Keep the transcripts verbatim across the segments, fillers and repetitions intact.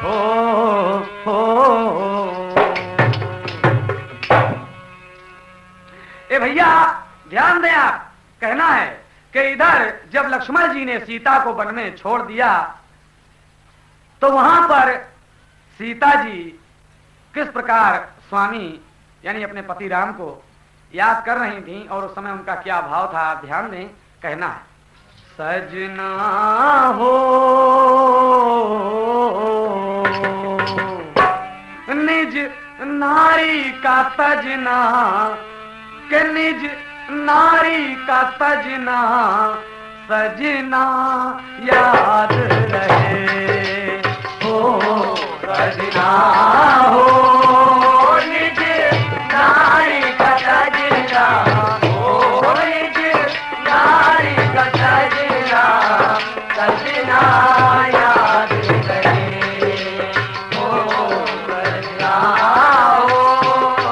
हो हो ए भैया ध्यान दें आप। कहना है कि इधर जब लक्ष्मण जी ने सीता को वन में छोड़ दिया तो वहां पर सीता जी किस प्रकार स्वामी यानी अपने पति राम को याद कर रही थी और उस समय उनका क्या भाव था, आप ध्यान दें। कहना है सजना हो निज नारी का तजना के निज नारी का तजना सजना याद रहे हो सजना हो निज नारी का तजना हो निज नारी का तजना सजना याद रहे हो सजना हो।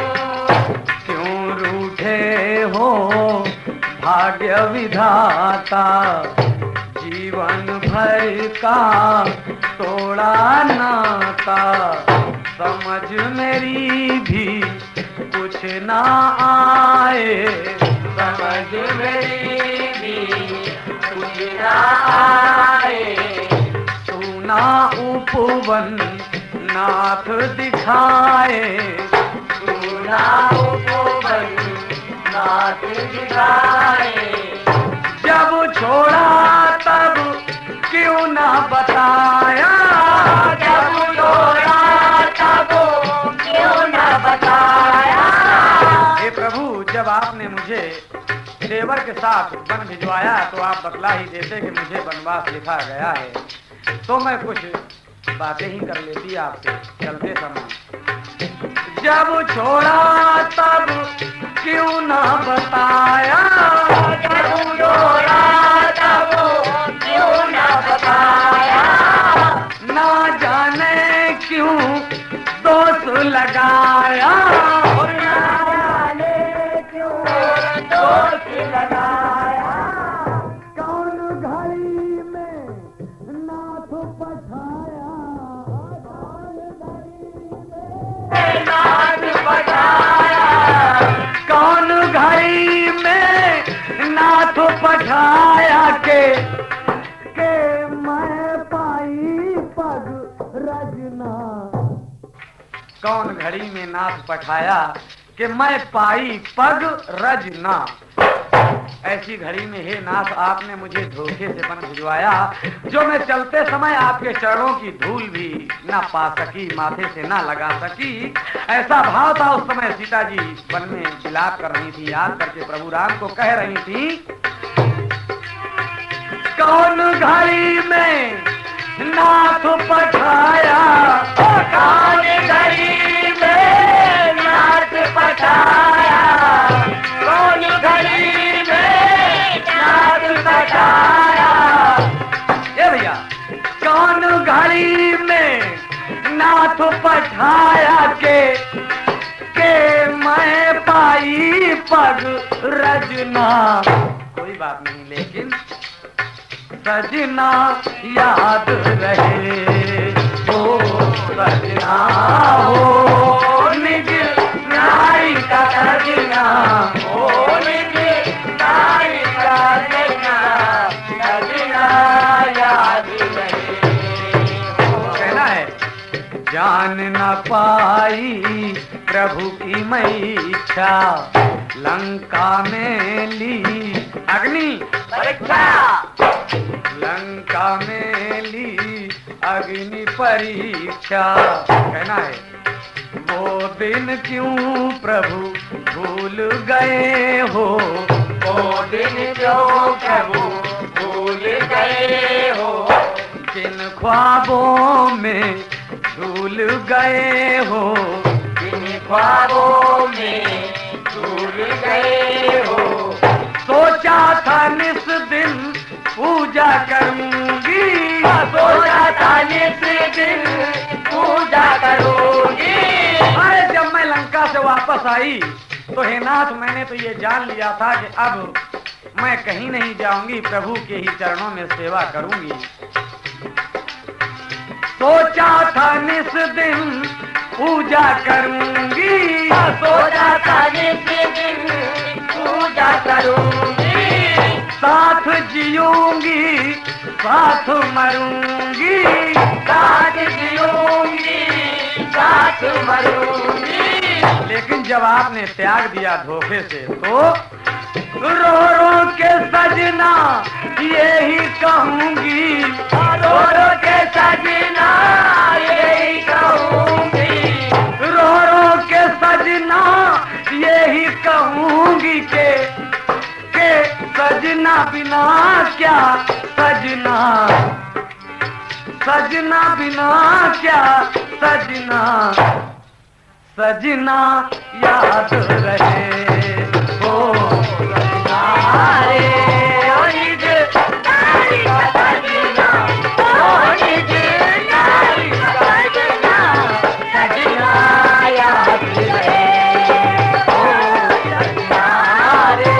क्यों रूठे हो भाग्य विधाता जीवन भर का तोड़ा नाता समझ मेरी भी कुछ ना आए समझ मेरी भी कुछ ना आए सुना उपवन नाथ दिखाए सुना उपवन नाथ दिखाए जब छोड़ा तब क्यों ना बताया जब छोड़ा तब क्यों ना बताया। हे प्रभु जब आपने मुझे देवर के साथ वन भिजवाया तो आप बतला ही देते कि मुझे वनवास लिखा गया है तो मैं कुछ बातें ही कर लेती आपसे चलते समय। जब छोड़ा तब क्यों ना बताया जब छोड़ा तब क्यों ना बताया ना जाने क्यों दोष लगाया और ना जाने क्यों दोष लगाया। कौन घड़ी में नाथ पठाया नाथ पठाया कौन घड़ी में नाथ पठाया के के मैं पाई पग रजना कौन घड़ी में नाथ पठाया कि मैं पाई पग रजना। ऐसी घड़ी में हे नाथ आपने मुझे धोखे से वन भिजवाया जो मैं चलते समय आपके चरणों की धूल भी ना पा सकी माथे से ना लगा सकी। ऐसा भाव था उस समय सीता जी वन में विलाप कर रही थी याद करके प्रभु राम को कह रही थी कौन घड़ी में नाथ पठाया कौन घड़ी में नाथ पठाया कौन घड़ी में नाथ पठाया। ये भैया कौन घड़ी में नाथ पठाया के के मैं पाई पग रजना। कोई बात नहीं लेकिन सजना याद रहे हो सजना हो निज नारी का सजना हो निज नारी का सजना सजना याद रहे। कहना है जान न पाई प्रभु की मैं इच्छा लंका में ली अग्नि परीक्षा लंका में ली अग्नि परीक्षा। कहना है वो दिन क्यों प्रभु भूल गए हो वो दिन क्यों प्रभु भूल गए हो किन ख्वाबों में झूल गए हो किन ख्वाबों में झूल गए हो। सोचा था निस दिन पूजा करूंगी सोचा था निस दिन पूजा करूंगी। अरे जब मैं लंका से वापस आई तो हे नाथ मैंने तो ये जान लिया था कि अब मैं कहीं नहीं जाऊंगी प्रभु के ही चरणों में सेवा करूंगी। सोचा था निस दिन पूजा करूंगी, सोचा था निस दिन पूजा करूंगी, साथ जियूंगी साथ मरूंगी, साथ जियूंगी साथ मरूंगी। लेकिन जब आपने त्याग दिया धोखे से तो रो रो के सजना यही कहूंगी, रो रो के सजना यही कहूंगी, रो रो के सजना यही कहूंगी के के सजना बिना क्या सजना, सजना बिना क्या सजना, सजना याद रहे ओ सजना रे, ओ निज नारी का सजना, ओ निज नारी का सजना, सजना याद रहे ओ सजना रे।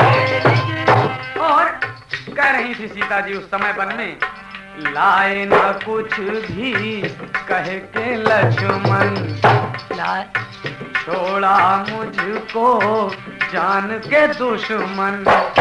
और कह रही थी सीता जी उस समय वन में, लाए न कुछ भी कह के लक्ष्मण, छोड़ा मुझको जान के दुश्मन,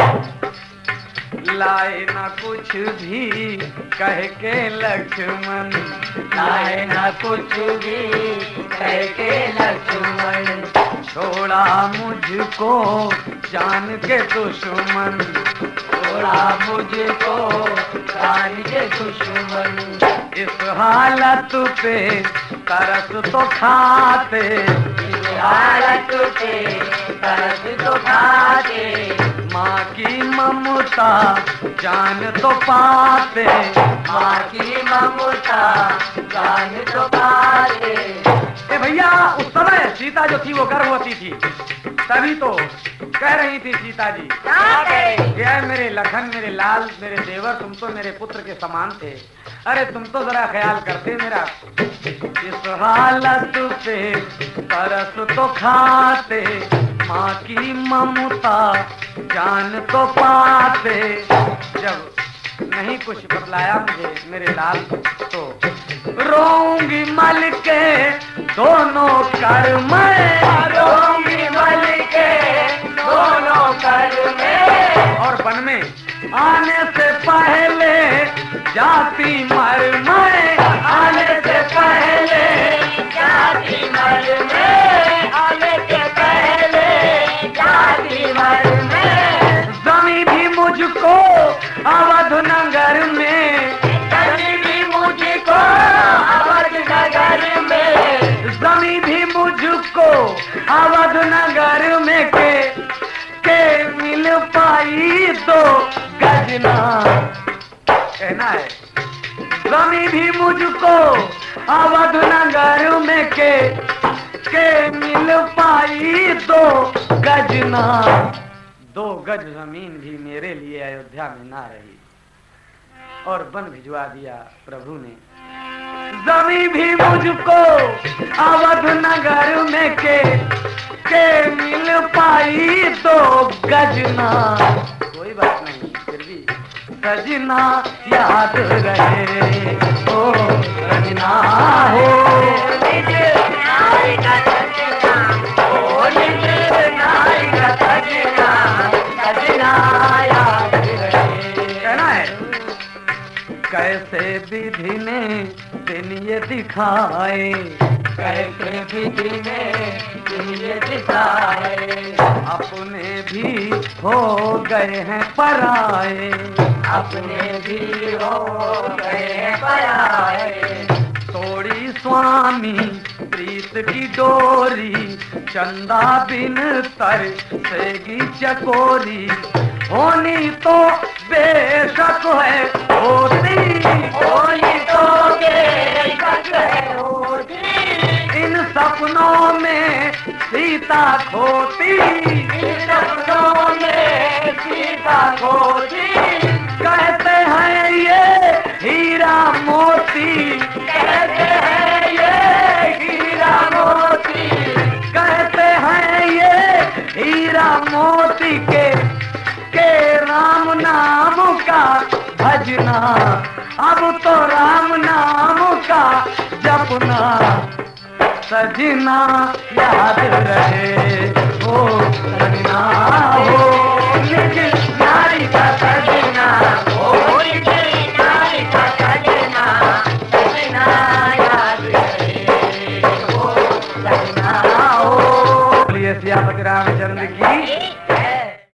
लाए न कुछ भी कह के लक्ष्मण, लाए न कुछ भी कह के लक्ष्मण, छोड़ा मुझको जान के दुश्मन, छोड़ा मुझको जान के दुश्मन, इस हालत पे तरस तो खाते, इस हालत पे तरस तो खाते, माँ की ममता जान तो पाते, माँ की ममता जान तो पाते। ए भैया उस समय सीता जो थी वो गर्भवती थी, तभी तो कह रही थी सीता जी, क्या कहे? ये मेरे लखन मेरे लाल मेरे देवर, तुम तो मेरे पुत्र के समान थे, अरे तुम तो जरा ख्याल करते मेरा, इस हालत पे तरस तो खाते, माँ की ममता जान तो पाते, जब नहीं कुछ बतलाया मुझे मेरे लाल तो रोऊंगी मल के दोनों कर मैं, रोऊंगी मल के दोनों कर में, और वन में आने से पहले जाती मर मैं, आने से पहले जाती मर में, आने से पहले जाती मर में, जमी भी मुझको अवध नगर में, जमी भी मुझको अवध नगर में, जमी भी मुझको अवध नगर में के के मिल पाई तो गजना, कहना है जमी भी मुझको अवध नगर में के के मिल पाई तो गजना, दो गज जमीन भी मेरे लिए अयोध्या में ना रही, और वन भिजवा दिया प्रभु ने, जमी भी मुझको अवध नगर में के के मिल पाई तो गजना, कोई बात नहीं फिर भी सजना याद रहे ओ सजना हो, निज नारी का सजना, ओ निज नारी का सजना, सजना याद रहे। कहना है कैसे विधि ने दिन ये दिखाए, कैसे विधि में ये दिखाए, अपने भी हो गए हैं पराए, अपने भी हो गए पराए, तोड़ी स्वामी प्रीत की डोरी, चंदा बिन तर सेगी चकोरी, होनी तो बेशक है होती, होनी तो बेशक है होती, इन सपनों में सीता खोती, इन सपनों में सीता खोती, कहते हैं ये हीरा मोती, कहते हैं ये हीरा मोती, कहते हैं ये हीरा मोती के के राम नाम का भज सजना, अब तो राम नाम का जपना सजना याद रहे। ओ सजना हो निज नारी का सजना, ओ निज नारी का सजना, सजना याद रहे, ओ सजना हो। बोलिए सियापति रामचंद्र की।